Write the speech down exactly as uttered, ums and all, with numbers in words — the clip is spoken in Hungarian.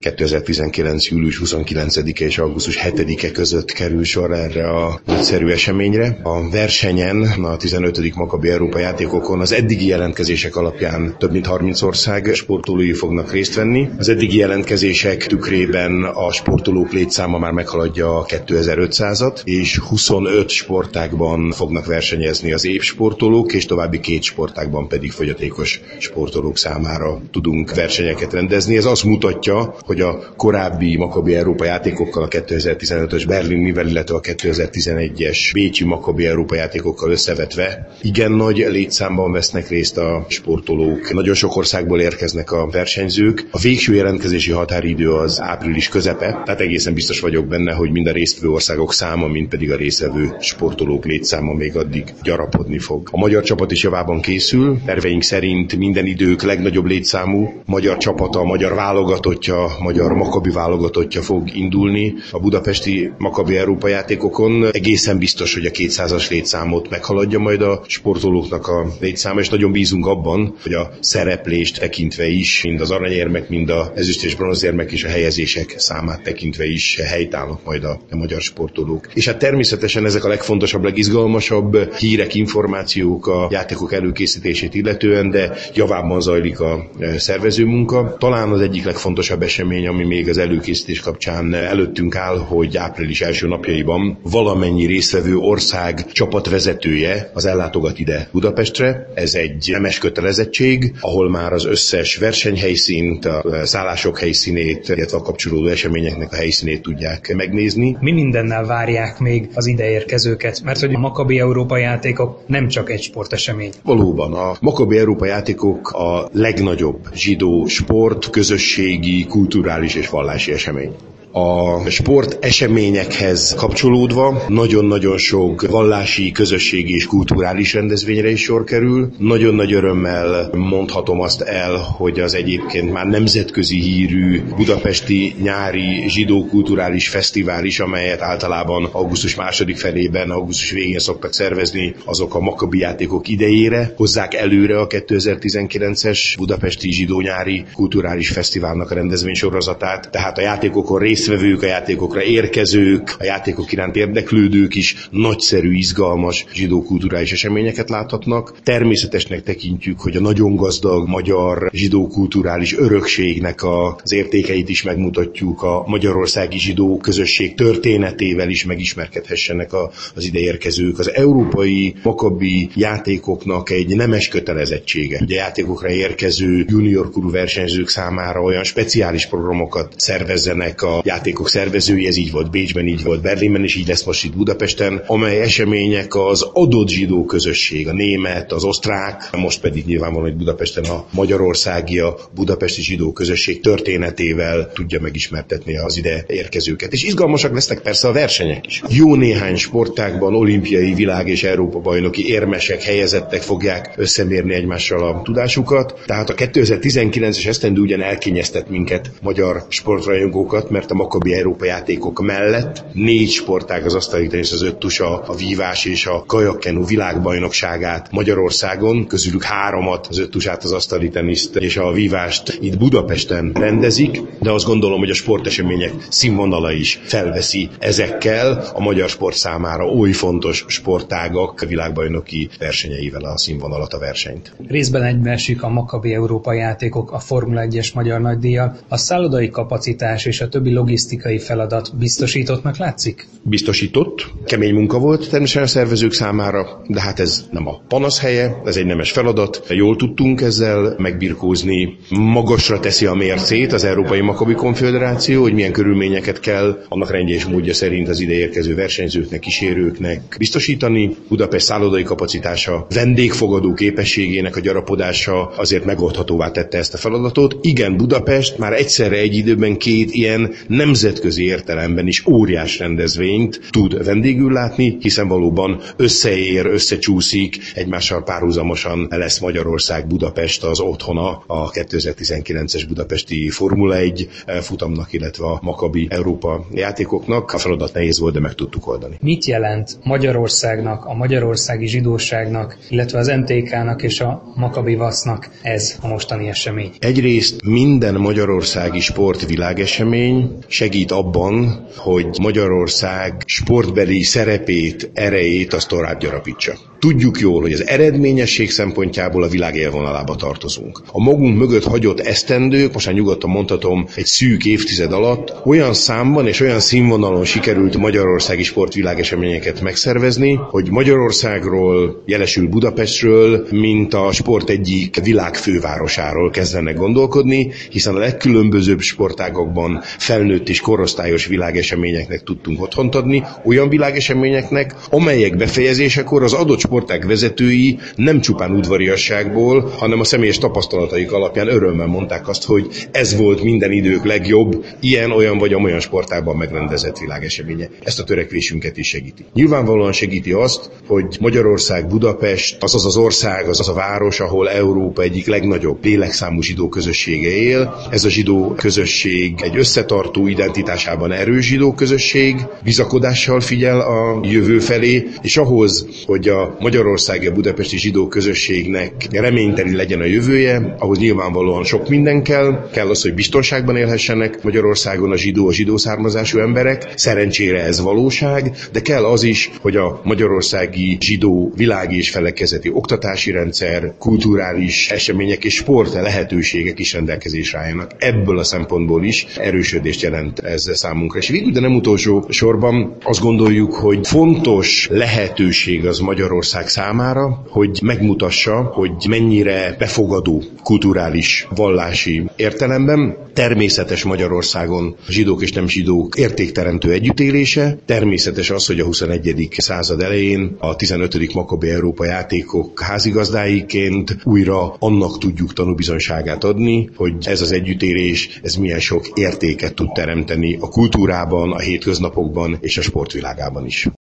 kétezer-tizenkilenc. július huszonkilencedike és augusztus hetedike között kerül sor erre a nagyszerű eseményre. A versenyen, a tizenötödik Makabi Európa játékokon az eddigi jelentkezések alapján több mint harminc ország sportolói fognak részt venni. Az eddigi jelentkezések tükrében a sportolók létszáma már meghaladja a kétezer-ötszázat, és huszonöt sportágban fognak versenyezni az épp sportolók, és további két sportágban pedig fogyatékos sportolók számára tudunk versenyeket rendezni. Ez azt mutatja, hogy a korábbi Makabi Európa játékokkal, a kétezer-tizenötös berlinivel, illetve a kétezer-tizenegyes bécsi Makabi Európa játékokkal összevetve igen nagy létszámban vesznek részt a sportolók. Nagyon sok országból érkeznek a versenyzők. A végső jelentkezési határidő az április közepe, tehát egészen biztos vagyok benne, hogy mind a résztvevő országok száma, mind pedig a résztvevő sportolók létszáma még addig gyarapodni fog. A magyar csapat is javában készül. Terveink szerint minden idők legnagyobb létszámú magyar csapata, a magyar válogatottja, magyar Makabi válogatottja fog indulni a budapesti Makabi Európa játékokon. Egészen biztos, hogy a kétszázas létszámot meghaladja majd a sportolóknak a létszáma, és nagyon bízunk abban, hogy a szereplést tekintve is, mind az aranyérmek, mind az ezüst és bronzérmek és a helyezések számát tekintve is helytállnak majd a, a magyar sportolók. És hát természetesen ezek a legfontosabb, legizgalmasabb hírek, információk a játékok előkészítését illetően, de javában zajlik a szervezőmunka. Talán az egyik legfontosabb esemény, ami még az előkészítés kapcsán előttünk áll, hogy április első napjaiban valamennyi résztvevő ország csapatvezetője az ellátogat ide Budapestre. Ez egy nemes kötelezettség, ahol már az összes versenyhelyszínt, a szállások helyszínét, illetve a kapcsolódó eseményeknek a helyszínét tudják megnézni. Mi mindennel várják még az ideérkezőket? Mert hogy a Makabi Európa játékok nem csak egy sportesemény. Valóban, a Makabi Európa játékok a legnagyobb zsidó sport, közösségi, kulturális és vallási esemény. A sport eseményekhez kapcsolódva nagyon-nagyon sok vallási, közösségi és kulturális rendezvényre is sor kerül. Nagyon nagy örömmel mondhatom azt el, hogy az egyébként már nemzetközi hírű budapesti nyári zsidó kulturális fesztivál is, amelyet általában augusztus második felében, augusztus végén szoktak szervezni, azok a Makabi játékok idejére hozzák előre a kétezer-tizenkilences budapesti zsidó nyári kulturális fesztiválnak a rendezvénysorozatát. Tehát a játékokon részt résztvevők, a játékokra érkezők, a játékok iránt érdeklődők is nagyszerű, izgalmas zsidó kulturális eseményeket láthatnak. Természetesnek tekintjük, hogy a nagyon gazdag magyar zsidó kulturális örökségnek az értékeit is megmutatjuk, a magyarországi zsidó közösség történetével is megismerkedhessenek az ide érkezők. Az európai Makabi játékoknak egy nemes kötelezettsége, hogy a játékokra érkező juniorkorú versenyzők számára olyan speciális programokat szervezzenek a játékok szervezői, ez így volt Bécsben, így volt Berlinben, és így lesz most itt Budapesten, amely események az adott zsidó közösség, a német, az osztrák, most pedig nyilvánvalóan, hogy Budapesten a magyarországi, a budapesti zsidó közösség történetével tudja megismertetni az ide érkezőket. És izgalmasak lesznek persze a versenyek is. Jó néhány sportágban olimpiai, világ és Európa bajnoki érmesek, helyezettek fogják összemérni egymással a tudásukat. Tehát a kétezer-tizenkilences esztendő ugyan elkényeztet minket, magyar sportrajongókat, mert a Makabi Európa játékok mellett négy sportág, az asztali tenisz, az öttusa, a vívás és a kajakkenu világbajnokságát Magyarországon, közülük háromat, az öttusát, az asztali teniszt és a vívást itt Budapesten rendezik, de azt gondolom, hogy a sportesemények színvonala is felveszi ezekkel a magyar sport számára oly fontos sportágak világbajnoki versenyeivel a színvonalat, a versenyt. Részben egybeesik a Makabi Európa játékok a Formula egyes magyar nagydíjjal. A szállodai kapacitás és a többi logisztikai feladat biztosítottnak látszik? Biztosított. Kemény munka volt természetesen a szervezők számára, de hát ez nem a panasz helye, ez egy nemes feladat. Jól tudtunk ezzel megbirkózni. Magasra teszi a mércét az Európai Makabi Konföderáció, hogy milyen körülményeket kell annak rendje és módja szerint az ide érkező versenyzőknek, kísérőknek biztosítani. Budapest szállodai kapacitása, vendégfogadó képességének a gyarapodása azért megoldhatóvá tette ezt a feladatot. Igen, Budapest már egyszerre egy időben két ilyen nemzetközi értelemben is óriás rendezvényt tud vendégül látni, hiszen valóban összeér, összecsúszik, egymással párhuzamosan lesz Magyarország, Budapest az otthona a kétezer-tizenkilences budapesti Formula egy futamnak, illetve a Maccabi Európa játékoknak. A feladat nehéz volt, de meg tudtuk oldani. Mit jelent Magyarországnak, a magyarországi zsidóságnak, illetve az em té ká-nak és a Maccabi Vasznak ez a mostani esemény? Egyrészt minden magyarországi sportvilágesemény segít abban, hogy Magyarország sportbeli szerepét, erejét azt tovább gyarapítsa. Tudjuk jól, hogy az eredményesség szempontjából a világ élvonalába tartozunk. A magunk mögött hagyott esztendők, most már nyugodtan mondhatom, egy szűk évtized alatt olyan számban és olyan színvonalon sikerült magyarországi sportvilágeseményeket megszervezni, hogy Magyarországról, jelesül Budapestről, mint a sport egyik világfővárosáról kezdenek gondolkodni, hiszen a legkülönbözőbb sportágakban felnőtt és korosztályos világeseményeknek tudtunk otthont adni, olyan világeseményeknek, amelyek befejezésekor az adott sportág vezetői nem csupán udvariasságból, hanem a személyes tapasztalataik alapján örömmel mondták azt, hogy ez volt minden idők legjobb, ilyen, olyan vagy amolyan sportágban megrendezett világeseménye. Ezt a törekvésünket is segíti. Nyilvánvalóan segíti azt, hogy Magyarország, Budapest, az az az ország, az az a város, ahol Európa egyik legnagyobb lélekszámú zsidó közössége él. Ez a zsidó közösség egy összetartó, identitásában erős zsidó közösség, bizakodással figyel a jövő felé, és ahhoz, hogy a magyarországi, a budapesti zsidó közösségnek reményteli legyen a jövője, ahhoz nyilvánvalóan sok minden kell. Kell az, hogy biztonságban élhessenek Magyarországon a zsidó, a zsidó származású emberek. Szerencsére ez valóság, de kell az is, hogy a magyarországi zsidó világi és felekezeti oktatási rendszer, kulturális események és sport lehetőségek is rendelkezésre álljanak. Ebből a szempontból is erősödést jelent ez számunkra. És végül, de nem utolsó sorban azt gondoljuk, hogy fontos lehetőség az Magyarország számára, hogy megmutassa, hogy mennyire befogadó kulturális, vallási értelemben. Természetes Magyarországon a zsidók és nem zsidók értékteremtő együttélése. Természetes az, hogy a huszonegyedik század elején a tizenötödik Maccabi Európa játékok házigazdáiként újra annak tudjuk tanúbizonyságát adni, hogy ez az együttélés, ez milyen sok értéket tud teremteni a kultúrában, a hétköznapokban és a sportvilágában is.